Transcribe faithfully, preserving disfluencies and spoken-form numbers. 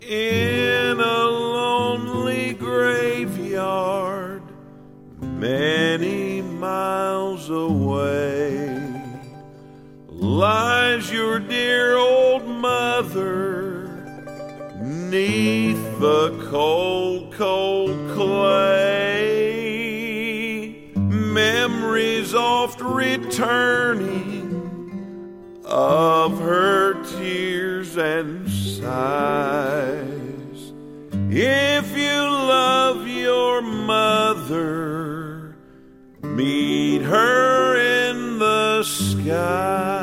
In a lonely graveyard, many miles away, lies your dear old mother, 'neath the cold, cold clay. Memories oft returning of her tears and sighs. If you love your mother, meet her in the sky.